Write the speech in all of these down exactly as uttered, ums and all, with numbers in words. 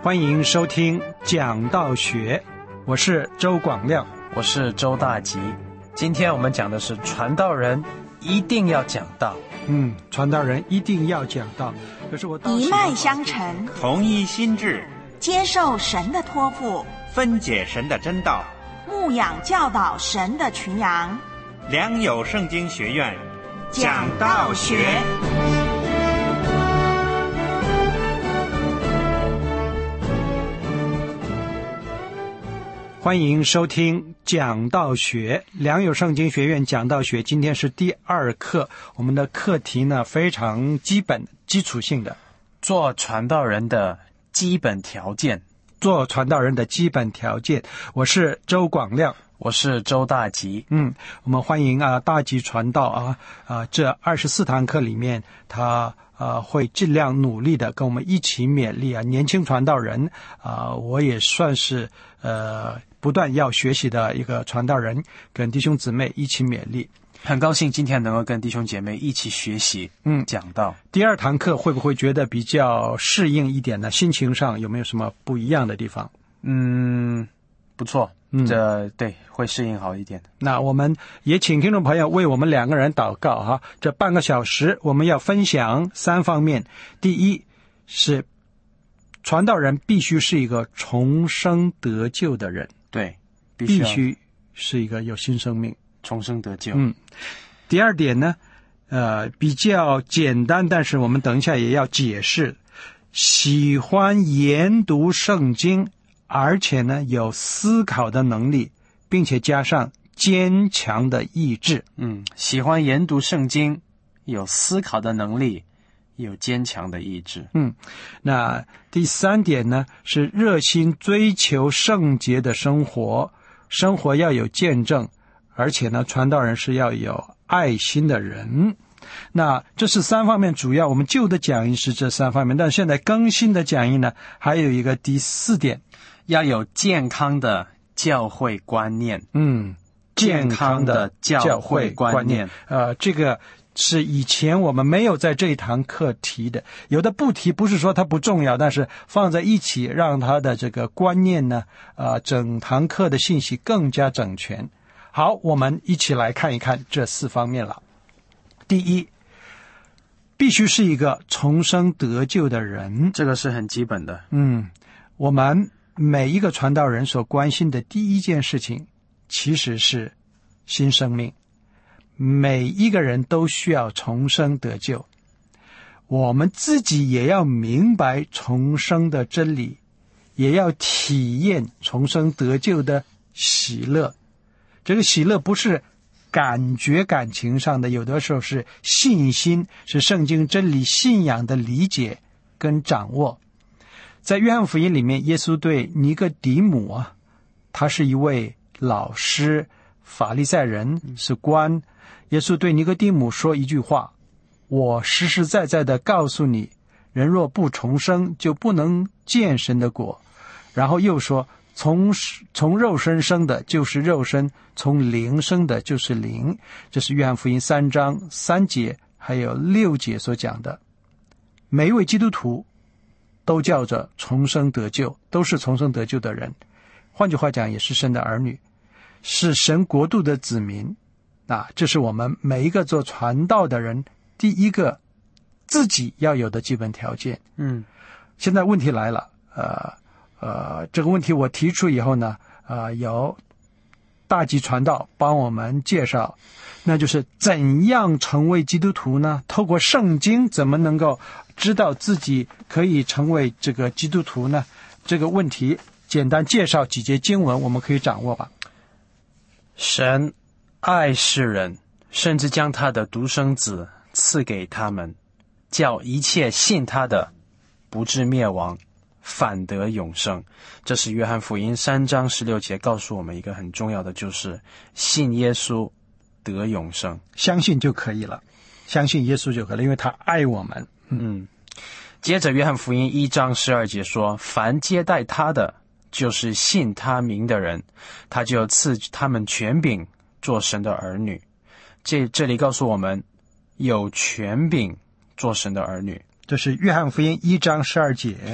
欢迎收听讲道学，我是周广亮， 我是周大吉。今天我们讲的是传道人一定要讲道。 嗯，传道人一定要讲道。可是我一脉相承， 同一心志， 接受神的托付， 分解神的真道， 牧养教导神的群羊。 良友圣经学院讲道学。 欢迎收听讲道学，良友圣经学院讲道学。今天是第二课，我们的课题呢非常基本基础性的， 做传道人的基本条件。 做传道人的基本条件。我是周广亮， 我是周大吉。 嗯，我们欢迎啊大吉传道啊啊这二十四堂课里面，他呃会尽量努力的跟我们一起勉励啊年轻传道人啊、呃，我也算是呃不断要学习的一个传道人，跟弟兄姊妹一起勉励。 很高兴今天能够跟弟兄姐妹一起学习， 嗯，讲道。 第二堂课会不会觉得比较适应一点呢？心情上有没有什么不一样的地方？ 嗯，不错， 嗯， 这对会适应好一点。 那我们也请听众朋友为我们两个人祷告哈。这半个小时我们要分享三方面。第一是传道人必须是一个重生得救的人， 对，必须必须是一个有新生命。 重生得救。 嗯，第二点呢，呃，比较简单，但是我们等一下也要解释。喜欢研读圣经，而且呢有思考的能力，并且加上坚强的意志。 嗯，喜欢研读圣经，有思考的能力，有坚强的意志。 嗯，那第三点呢是热心追求圣洁的生活，生活要有见证。而且呢，传道人是要有爱心的人。那这是三方面，主要我们旧的讲义是这三方面，但现在更新的讲义呢，还有一个第四点， 要有健康的教会观念。 嗯，健康的教会观念。呃，这个是以前我们没有在这一堂课提的，有的不提不是说它不重要，但是放在一起让它的这个观念呢，呃，整堂课的信息更加整全。好，我们一起来看一看这四方面了。第一，必须是一个重生得救的人， 这个是很基本的。 嗯，我们每一个传道人所关心的第一件事情，其实是新生命。每一个人都需要重生得救，我们自己也要明白重生的真理，也要体验重生得救的喜乐。这个喜乐不是感觉感情上的，有的时候是信心，是圣经真理信仰的理解跟掌握。在约翰福音里面，耶稣对尼哥底母啊，他是一位老师，法利赛人，是官。耶稣对尼哥底母说一句话：我实实在在的告诉你，人若不重生，就不能见神的国。然后又说，从从肉身生的就是肉身，从灵生的就是灵。这是约翰福音三章三节还有六节所讲的。每一位基督徒都叫着重生得救，都是重生得救的人，换句话讲也是神的儿女，是神国度的子民。啊，这是我们每一个做传道的人第一个自己要有的基本条件。 嗯， 现在问题来了，呃呃，这个问题我提出以后呢，呃，由大吉传道帮我们介绍，那就是怎样成为基督徒呢？透过圣经怎么能够知道自己可以成为这个基督徒呢？这个问题简单介绍几节经文，我们可以掌握吧。 神爱世人，甚至将他的独生子赐给他们，叫一切信他的不至灭亡，反得永生。这是约翰福音三章十六节告诉我们一个很重要的，就是信耶稣得永生， 相信就可以了，相信耶稣就可以了，因为他爱我们。 嗯，接着约翰福音一章十二节说，凡接待他的，就是信他名的人，他就赐他们权柄做神的儿女。这这里告诉我们，有权柄做神的儿女。 这是约翰福音一章十二节。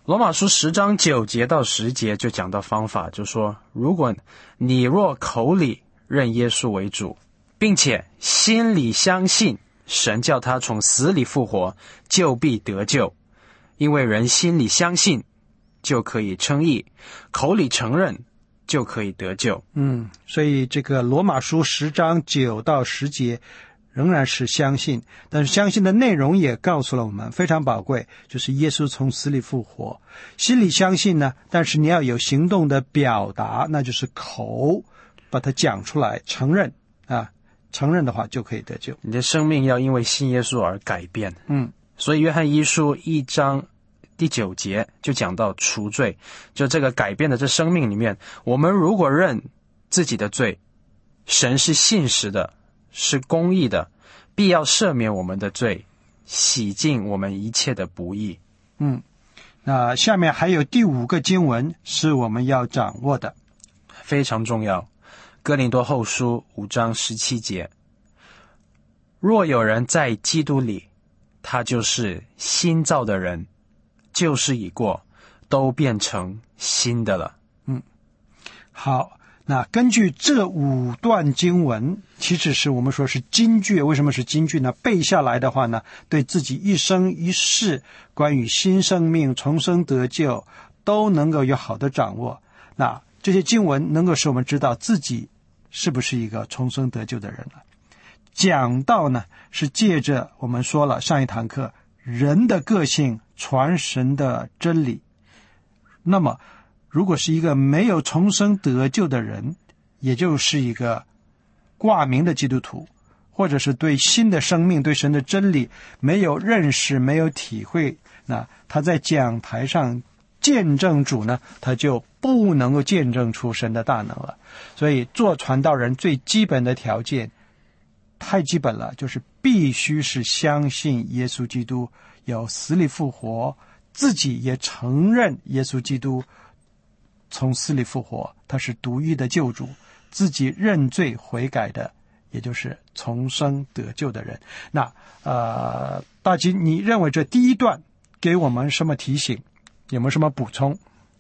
罗马书十章九节到十节就讲到方法，就说如果你若口里认耶稣为主，并且心里相信神叫他从死里复活，就必得救。因为人心里相信就可以称义，口里承认就可以得救。 嗯，所以这个罗马书十章九到十节仍然是相信，但是相信的内容也告诉了我们非常宝贵，就是耶稣从死里复活。心里相信呢，但是你要有行动的表达，那就是口把它讲出来，承认啊，承认的话就可以得救。 你的生命要因为信耶稣而改变。 嗯， 所以约翰一书一章第九节就讲到除罪，就这个改变的这生命里面，我们如果认自己的罪，神是信实的，是公义的，必要赦免我们的罪，洗净我们一切的不义。 嗯，那下面还有第五个经文是我们要掌握的， 非常重要。哥林多后书五章十七节，若有人在基督里，他就是新造的人，旧事已过，都变成新的了。 嗯，好，那根据这五段经文，其实是我们说是金句。为什么是金句呢？背下来的话呢，对自己一生一世关于新生命、重生得救都能够有好的掌握。那这些经文能够使我们知道自己是不是一个重生得救的人了。讲道呢，是借着我们说了上一堂课人的个性传神的真理。那么如果是一个没有重生得救的人，也就是一个挂名的基督徒，或者是对新的生命、对神的真理没有认识、没有体会，那他在讲台上见证主呢，他就不能够见证出神的大能了。所以做传道人最基本的条件太基本了，就是必须是相信耶稣基督有死里复活，自己也承认耶稣基督从死里复活，他是独一的救主，自己认罪悔改的，也就是重生得救的人。那呃，大吉，你认为这第一段给我们什么提醒？有没有什么补充？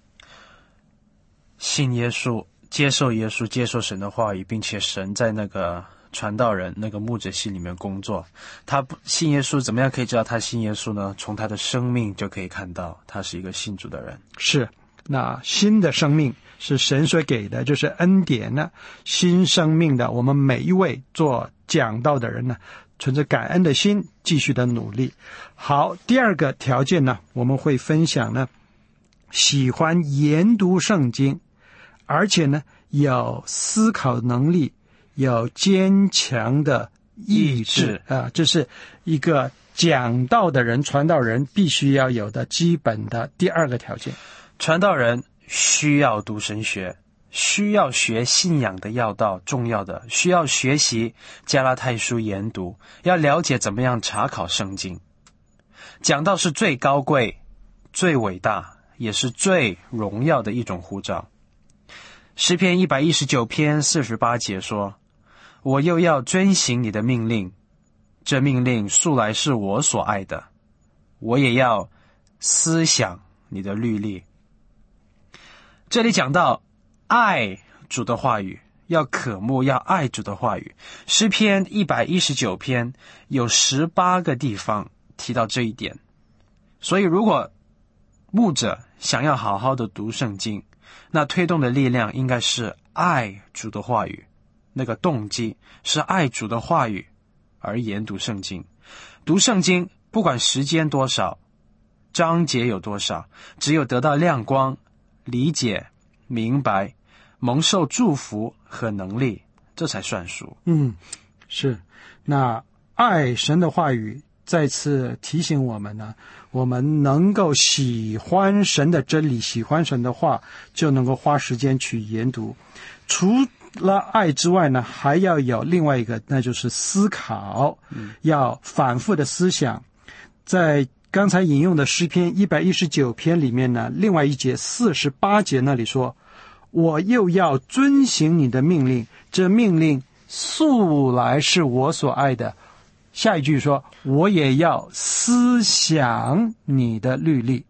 信耶稣，接受耶稣，接受神的话语，并且神在那个传道人那个牧者心里面工作。他不信耶稣，怎么样可以知道他信耶稣呢？从他的生命就可以看到他是一个信主的人。 是，那新的生命是神所给的，就是恩典呢。新生命的我们每一位做讲道的人呢，存着感恩的心继续的努力。好，第二个条件呢，我们会分享呢，喜欢研读圣经，而且呢有思考能力，有坚强的意志啊，这是一个讲道的人、传道人必须要有的基本的第二个条件。 传道人需要读神学，需要学信仰的要道，重要的需要学习加拉太书研读，要了解怎么样查考圣经。讲道是最高贵、最伟大，也是最荣耀的一种呼召。诗篇一百一十九篇四十八节说，我又要遵行你的命令，这命令素来是我所爱的，我也要思想你的律例。这里讲到爱主的话语，要渴慕，要爱主的话语。诗篇一百一十九篇有十八个地方提到这一点。所以如果牧者想要好好的读圣经，那推动的力量应该是爱主的话语，那个动机是爱主的话语而研读圣经。读圣经不管时间多少，章节有多少，只有得到亮光、理解、明白、蒙受祝福和能力，这才算数。 嗯，是。那爱神的话语再次提醒我们呢，我们能够喜欢神的真理，喜欢神的话，就能够花时间去研读。除了爱之外呢，还要有另外一个，那就是思考，嗯、要反复的思想。在刚才引用的诗篇一百一十九篇里面呢，另外一节四十八节那里说，我又要遵行你的命令，这命令素来是我所爱的。下一句说，我也要思想你的律例。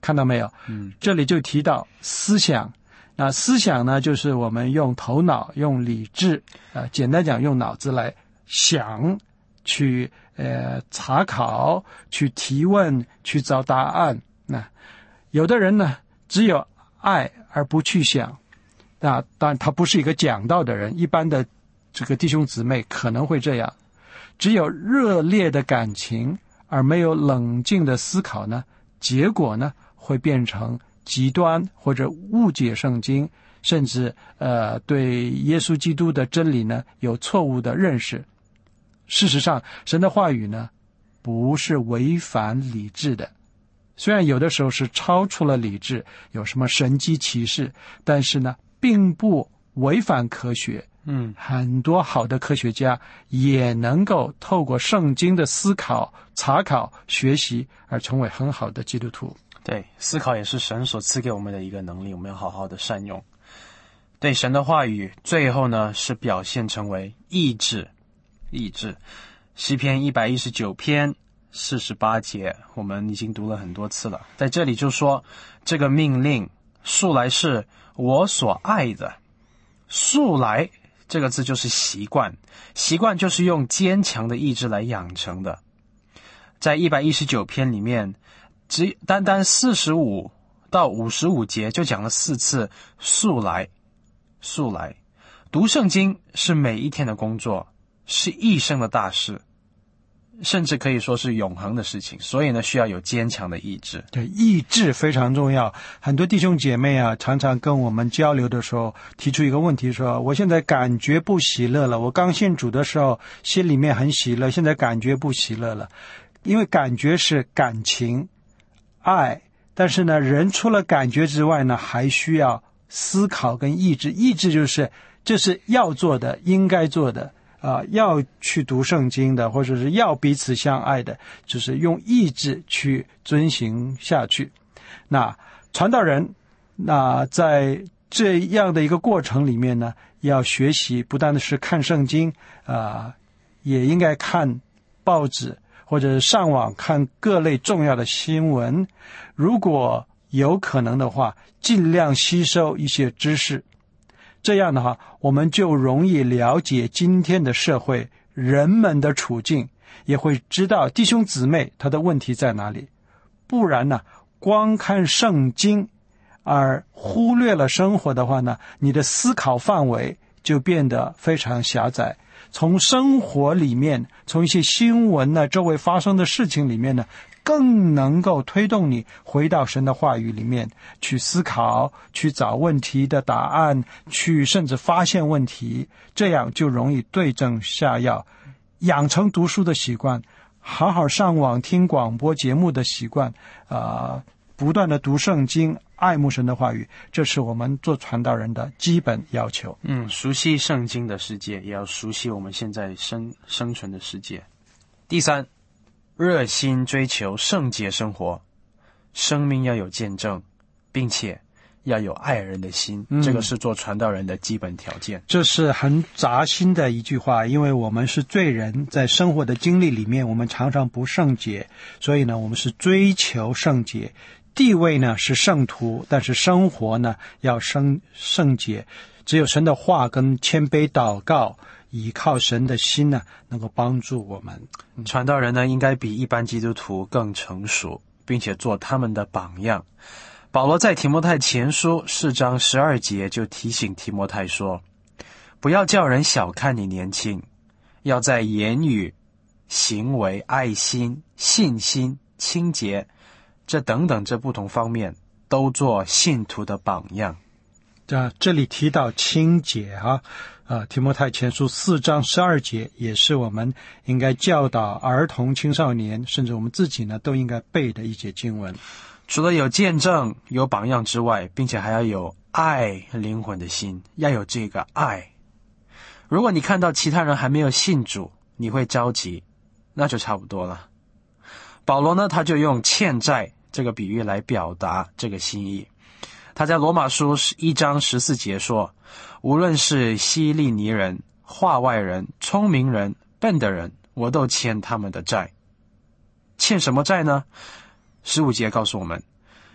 看到没有？ 嗯， 这里就提到思想。那思想呢，就是我们用头脑、用理智，呃，简单讲，用脑子来想，去呃查考，去提问，去找答案。那有的人呢，只有爱而不去想，那当然他不是一个讲道的人，一般的这个弟兄姊妹可能会这样，只有热烈的感情而没有冷静的思考呢，结果呢会变成极端或者误解圣经，甚至呃对耶稣基督的真理呢有错误的认识。事实上，神的话语呢不是违反理智的，虽然有的时候是超出了理智，有什么神迹奇事，但是呢并不违反科学。 嗯， 很多好的科学家也能够透过圣经的思考、查考、学习而成为很好的基督徒。 对，思考也是神所赐给我们的一个能力，我们要好好的善用。对，神的话语最后呢是表现成为意志。意志，诗篇一百一十九篇四十八节，我们已经读了很多次了。在这里就说，这个命令素来是我所爱的。素来这个字就是习惯，习惯就是用坚强的意志来养成的。在一百一十九篇里面，只单单四十五到五十五节就讲了四次素来。素来读圣经是每一天的工作，是一生的大事，甚至可以说是永恒的事情，所以呢需要有坚强的意志。 对，意志非常重要。很多弟兄姐妹啊，常常跟我们交流的时候提出一个问题，说我现在感觉不喜乐了，我刚信主的时候心里面很喜乐，现在感觉不喜乐了。因为感觉是感情爱，但是呢人除了感觉之外呢还需要思考跟意志。意志就是这是要做的，应该做的啊、呃，要去读圣经的，或者是要彼此相爱的，就是用意志去遵行下去。那传道人那在这样的一个过程里面呢，要学习不单的是看圣经啊、呃，也应该看报纸或者上网看各类重要的新闻，如果有可能的话，尽量吸收一些知识。这样的话，我们就容易了解今天的社会人们的处境，也会知道弟兄姊妹他的问题在哪里。不然呢，光看圣经而忽略了生活的话呢，你的思考范围就变得非常狭窄。从生活里面，从一些新闻呢，周围发生的事情里面呢，更能够推动你回到神的话语里面去思考，去找问题的答案，去甚至发现问题，这样就容易对症下药，养成读书的习惯，好好上网听广播节目的习惯，呃，不断的读圣经，爱慕神的话语，这是我们做传道人的基本要求。 嗯，熟悉圣经的世界，也要熟悉我们现在生生存的世界。第三，热心追求圣洁生活，生命要有见证，并且要有爱人的心、嗯、这个是做传道人的基本条件。 这是很扎心的一句话，因为我们是罪人，在生活的经历里面我们常常不圣洁，所以呢我们是追求圣洁，地位呢是圣徒，但是生活呢要圣圣洁。只有神的话跟谦卑祷告，依靠神的心呢能够帮助我们。 传道人呢应该比一般基督徒更成熟，并且做他们的榜样。保罗在提摩太前书四章十二节就提醒提摩太说，不要叫人小看你年轻，要在言语、行为、爱心、信心、清洁这等等这不同方面都做信徒的榜样。 啊，这里提到清洁啊，啊，提摩太前书四章十二节也是我们应该教导儿童、青少年，甚至我们自己呢都应该背的一节经文。 除了有见证、有榜样之外，并且还要有爱灵魂的心，要有这个爱。如果你看到其他人还没有信主，你会着急，那就差不多了。保罗呢，他就用欠债这个比喻来表达这个心意。他在罗马书一章十四节说，无论是希利尼人、化外人、聪明人、笨的人，我都欠他们的债。欠什么债呢？十五节告诉我们，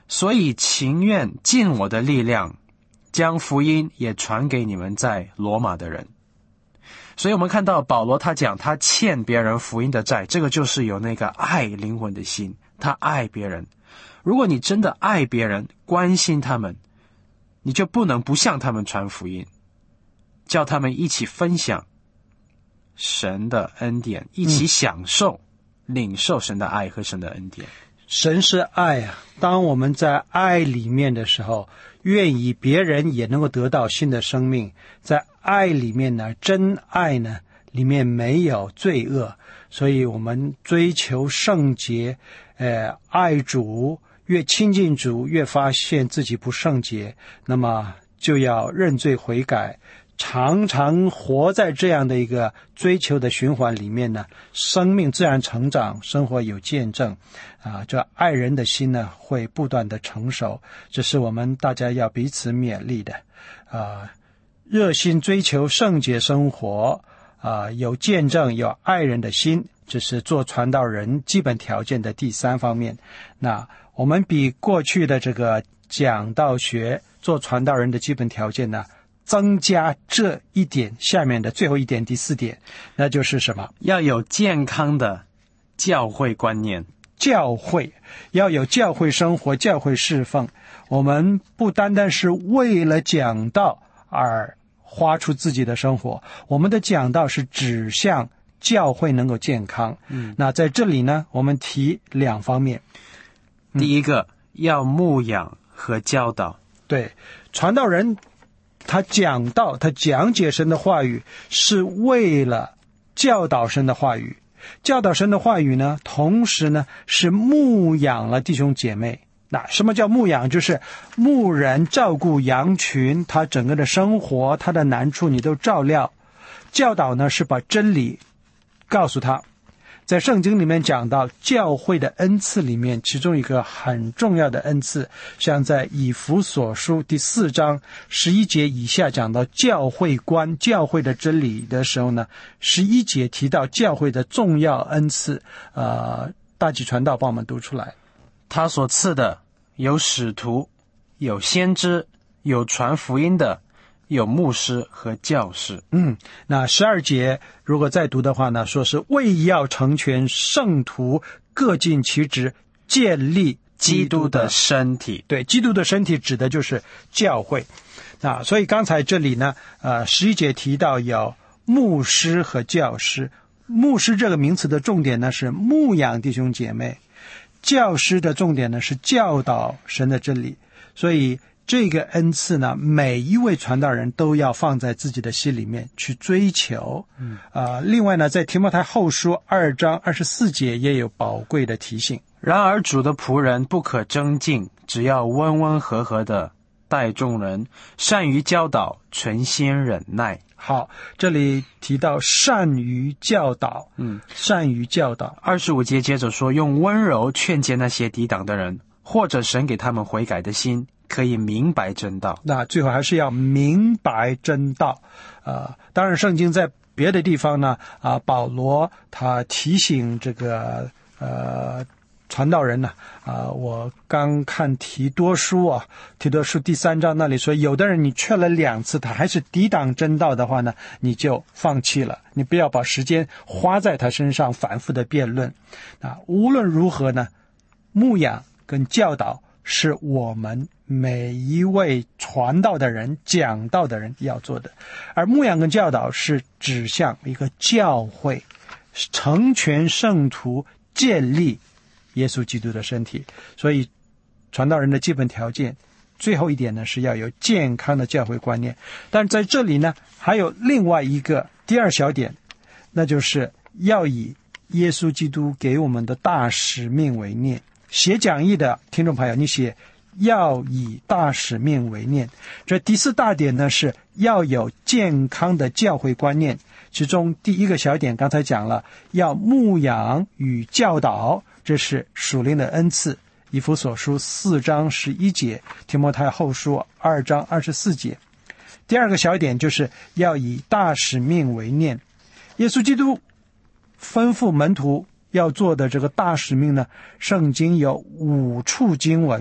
所以情愿尽我的力量，将福音也传给你们在罗马的人。所以我们看到保罗他讲他欠别人福音的债，这个就是有那个爱灵魂的心，他爱别人。如果你真的爱别人，关心他们，你就不能不向他们传福音，叫他们一起分享神的恩典，一起享受、嗯、领受神的爱和神的恩典。 神是爱啊，当我们在爱里面的时候，愿意别人也能够得到新的生命。在爱里面呢，真爱呢，里面没有罪恶，所以我们追求圣洁，呃，爱主，越亲近主，越发现自己不圣洁，那么就要认罪悔改，常常活在这样的一个追求的循环里面呢，生命自然成长，生活有见证啊，这爱人的心呢会不断的成熟，这是我们大家要彼此勉励的啊，热心追求圣洁生活啊，有见证有爱人的心，这是做传道人基本条件的第三方面。那我们比过去的这个讲道学做传道人的基本条件呢，增加这一点，下面的最后一点，第四点，那就是什么？ 要有健康的教会观念。 教会要有教会生活，教会侍奉。我们不单单是为了讲道而花出自己的生活，我们的讲道是指向教会能够健康。嗯，那在这里呢，我们提两方面。 嗯、第一个，要牧养和教导。 对，传道人他讲道，他讲解神的话语，是为了教导神的话语。教导神的话语呢，同时呢是牧养了弟兄姐妹。那什么叫牧养？就是牧人照顾羊群，他整个的生活，他的难处你都照料。教导呢是把真理告诉他。在圣经里面讲到教会的恩赐里面，其中一个很重要的恩赐，像在以弗所书第四章十一节以下讲到教会观、教会的真理的时候呢，十一节提到教会的重要恩赐。呃，大纪传道帮我们读出来。 他所赐的有使徒，有先知，有传福音的，有牧师和教士。 嗯，那十二节如果再读的话呢，说是为要成全圣徒，各尽其职，建立基督的身体。 对，基督的身体指的就是教会。那所以刚才这里呢，呃，十一节提到有牧师和教师。牧师这个名词的重点呢是牧养弟兄姐妹，教师的重点呢是教导神的真理。所以这个恩赐呢，每一位传道人都要放在自己的心里面去追求。嗯，啊、呃，另外呢，在提摩太后书二章二十四节也有宝贵的提醒。 然而主的仆人不可争竞，只要温温和和的待众人，善于教导，存心忍耐。 好，这里提到善于教导，嗯，善于教导。 二十五节接着说，用温柔劝诫那些抵挡的人，或者神给他们悔改的心，可以明白真道。 那最后还是要明白真道。呃，当然圣经在别的地方呢，啊、呃，保罗他提醒这个呃传道人呢，啊、呃，我刚看提多书啊，提多书第三章那里说，有的人你劝了两次，他还是抵挡真道的话呢，你就放弃了，你不要把时间花在他身上反复的辩论。啊，无论如何呢，牧养跟教导是我们每一位传道的人、讲道的人要做的，而牧养跟教导是指向一个教会，成全圣徒，建立耶稣基督的身体。所以传道人的基本条件最后一点呢，是要有健康的教会观念。但在这里呢，还有另外一个第二小点，那就是要以耶稣基督给我们的大使命为念。写讲义的听众朋友，你写要以大使命为念。这第四大点呢，是要有健康的教会观念。其中第一个小点刚才讲了，要牧养与教导，这是属灵的恩赐。以弗所书四章十一节，提摩太后书二章二十四节。第二个小点就是要以大使命为念。耶稣基督吩咐门徒要做的这个大使命呢，圣经有五处经文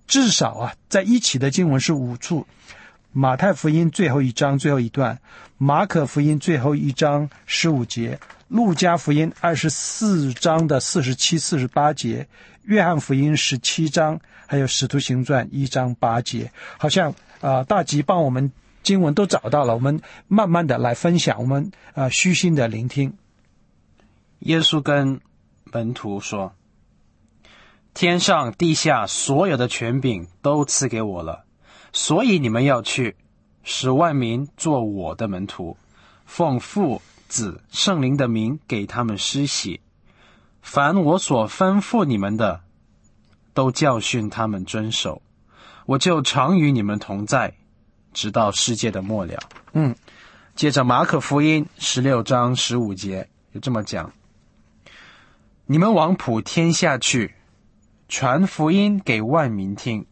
至少啊，在一起的经文是五处。马太福音最后一章最后一段，马可福音最后一章十五节，路加福音二十四章的四十七、四十八节，约翰福音十七章，还有使徒行传一章八节。好像啊、呃，大吉帮我们经文都找到了，我们慢慢的来分享，我们啊、呃、虚心的聆听。 耶稣跟门徒说：“天上地下所有的权柄都赐给我了。所以你们要去，使万民做我的门徒，奉父、子、圣灵的名给他们施洗。凡我所吩咐你们的，都教训他们遵守。我就常与你们同在，直到世界的末了。” 嗯， 接着马可福音十六章十五节就这么讲：“你们往普天下去，传福音给万民听。”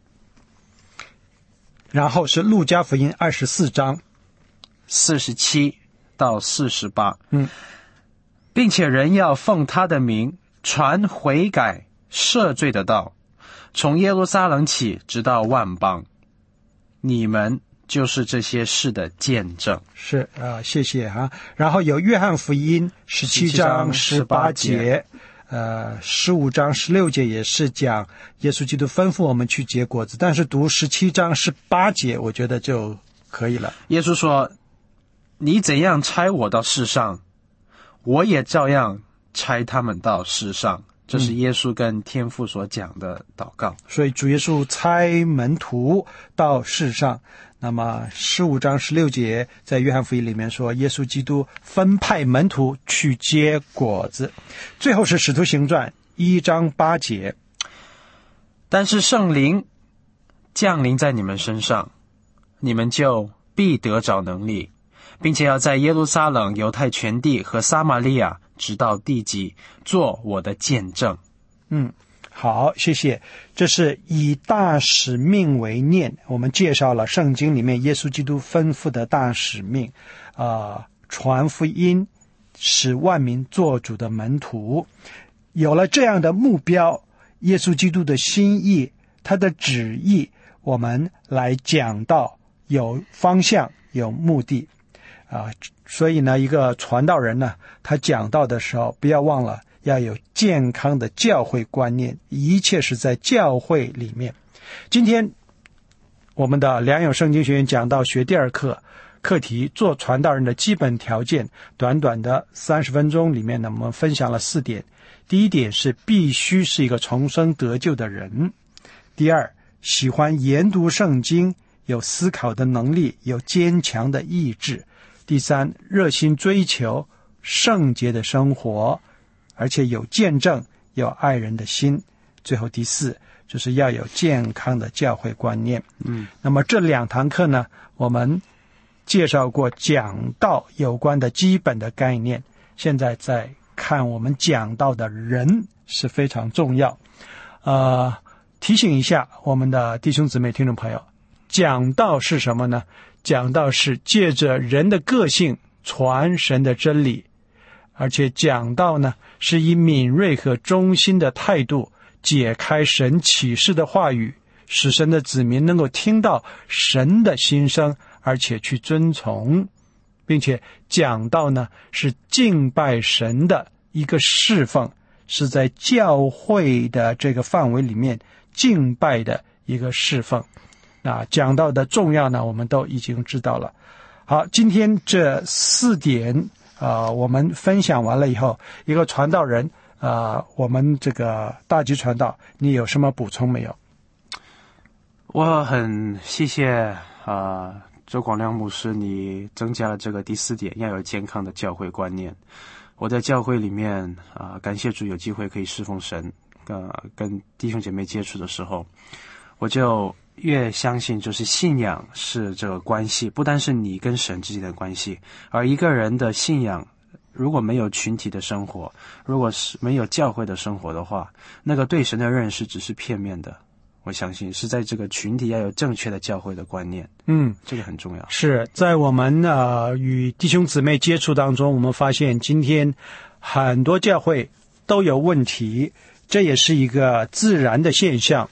然后是路加福音二十四章四十七到四十八， 嗯， 并且人要奉他的名传悔改赦罪的道，从耶路撒冷起，直到万邦。你们就是这些事的见证。 是啊、呃，谢谢哈、啊。然后有约翰福音十七章十八节，呃，十五章十六节也是讲耶稣基督吩咐我们去结果子，但是读十七章十八节，我觉得就可以了。 耶稣说：“你怎样差我到世上，我也照样差他们到世上。”这是耶稣跟天父所讲的祷告。 嗯、所以主耶稣差门徒到世上。那么十五章十六节在约翰福音里面说，耶稣基督分派门徒去结果子。最后是使徒行传一章八节， 但是圣灵降临在你们身上，你们就必得着能力，并且要在耶路撒冷、犹太全地和撒玛利亚直到地极做我的见证。 嗯，好，谢谢。这是以大使命为念，我们介绍了圣经里面耶稣基督吩咐的大使命，啊、呃，传福音，使万民做主的门徒。有了这样的目标，耶稣基督的心意，他的旨意，我们来讲道，有方向，有目的啊、呃。所以呢，一个传道人呢，他讲道的时候，不要忘了要有健康的教会观念，一切是在教会里面。今天我们的良友圣经学院讲道学第二课，课题做传道人的基本条件，短短的三十分钟里面呢，我们分享了四点。第一点是必须是一个重生得救的人。第二，喜欢研读圣经，有思考的能力，有坚强的意志。第三，热心追求圣洁的生活，而且有见证，有爱人的心。最后第四，就是要有健康的教会观念。 嗯， 那么这两堂课呢，我们介绍过讲道有关的基本的概念，现在在看我们讲道的人是非常重要。呃，提醒一下我们的弟兄姊妹听众朋友，讲道是什么呢？讲道是借着人的个性传神的真理，而且讲道呢是以敏锐和忠心的态度解开神启示的话语，使神的子民能够听到神的心声，而且去遵从，并且讲道呢是敬拜神的一个侍奉，是在教会的这个范围里面敬拜的一个侍奉。啊，讲到的重要呢，我们都已经知道了。好，今天这四点啊、呃，我们分享完了以后，一个传道人啊、呃，我们这个大吉传道，你有什么补充没有？ 我很谢谢啊、呃，周广亮牧师，你增加了这个第四点，要有健康的教会观念。我在教会里面啊、呃，感谢主有机会可以侍奉神，呃，跟弟兄姐妹接触的时候，我就越相信，就是信仰是这个关系，不单是你跟神之间的关系，而一个人的信仰如果没有群体的生活，如果是没有教会的生活的话，那个对神的认识只是片面的。我相信是在这个群体要有正确的教会的观念， 嗯， 这个很重要。 是在我们呃与弟兄姊妹接触当中，我们发现今天很多教会都有问题，这也是一个自然的现象。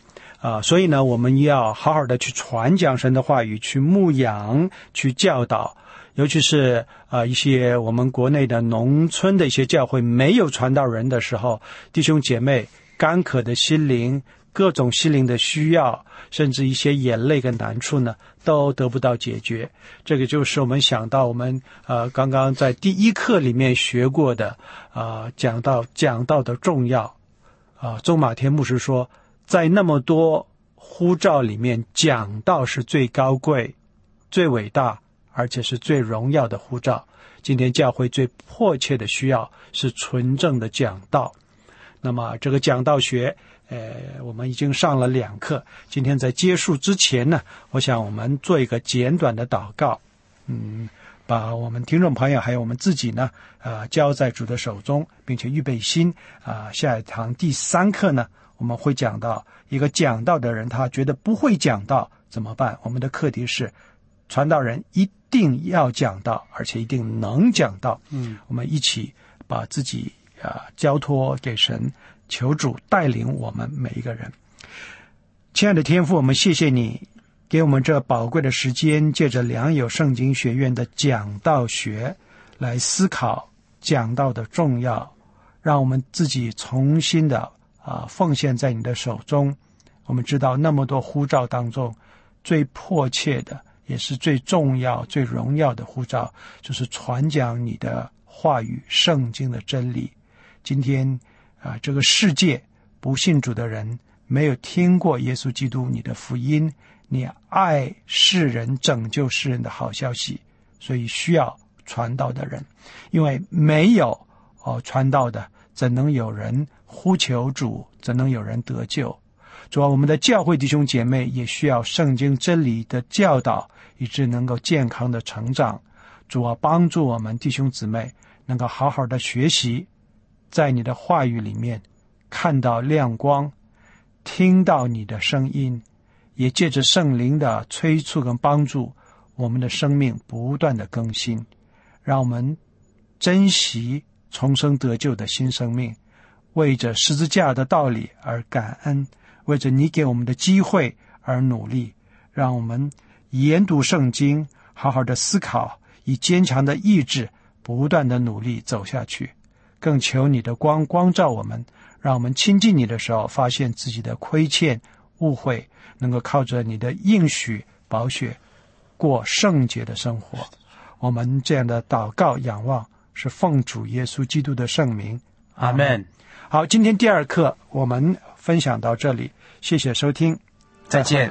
啊、所以呢，我们要好好的去传讲神的话语，去牧养，去教导。尤其是啊、一些我们国内的农村的一些教会没有传道人的时候，弟兄姐妹干渴的心灵，各种心灵的需要，甚至一些眼泪跟难处呢，都得不到解决。这个就是我们想到我们呃刚刚在第一课里面学过的啊、呃，讲到讲道的重要啊、呃。周马天牧师说，在那么多呼召里面，讲道是最高贵、最伟大，而且是最荣耀的呼召。今天教会最迫切的需要是纯正的讲道。那么这个讲道学呃，我们已经上了两课，今天在结束之前呢，我想我们做一个简短的祷告，嗯，把我们听众朋友还有我们自己呢，呃，交在主的手中，并且预备心啊、呃。下一堂第三课呢，我们会讲到一个讲道的人，他觉得不会讲道怎么办？我们的课题是，传道人一定要讲道，而且一定能讲道。嗯，我们一起把自己啊、呃、交托给神。求主带领我们每一个人。亲爱的天父，我们谢谢你给我们这宝贵的时间，借着良友圣经学院的讲道学来思考讲道的重要，让我们自己重新的啊奉献在你的手中。我们知道那么多呼召当中，最迫切的也是最重要最荣耀的呼召，就是传讲你的话语圣经的真理。今天啊，这个世界不信主的人没有听过耶稣基督你的福音，你爱世人拯救世人的好消息，所以需要传道的人。因为没有哦传道的，怎能有人呼求主，怎能有人得救？主啊，我们的教会弟兄姐妹也需要圣经真理的教导，以致能够健康的成长。主啊，帮助我们弟兄姊妹能够好好的学习，在你的话语里面看到亮光，听到你的声音，也借着圣灵的催促跟帮助，我们的生命不断的更新，让我们珍惜重生得救的新生命，为着十字架的道理而感恩，为着你给我们的机会而努力，让我们研读圣经，好好的思考，以坚强的意志不断的努力走下去。更求你的光光照我们，让我们亲近你的时候发现自己的亏欠误会，能够靠着你的应许宝血过圣洁的生活。我们这样的祷告仰望是奉主耶稣基督的圣名， 阿们。 好，今天第二课我们分享到这里，谢谢收听， 再见。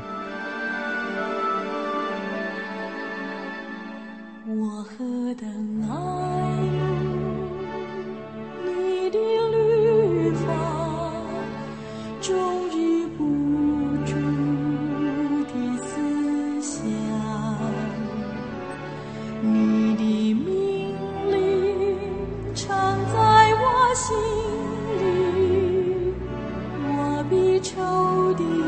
我何等爱你的律法，终日不住的思想，你的命令常在我心里，我比仇敌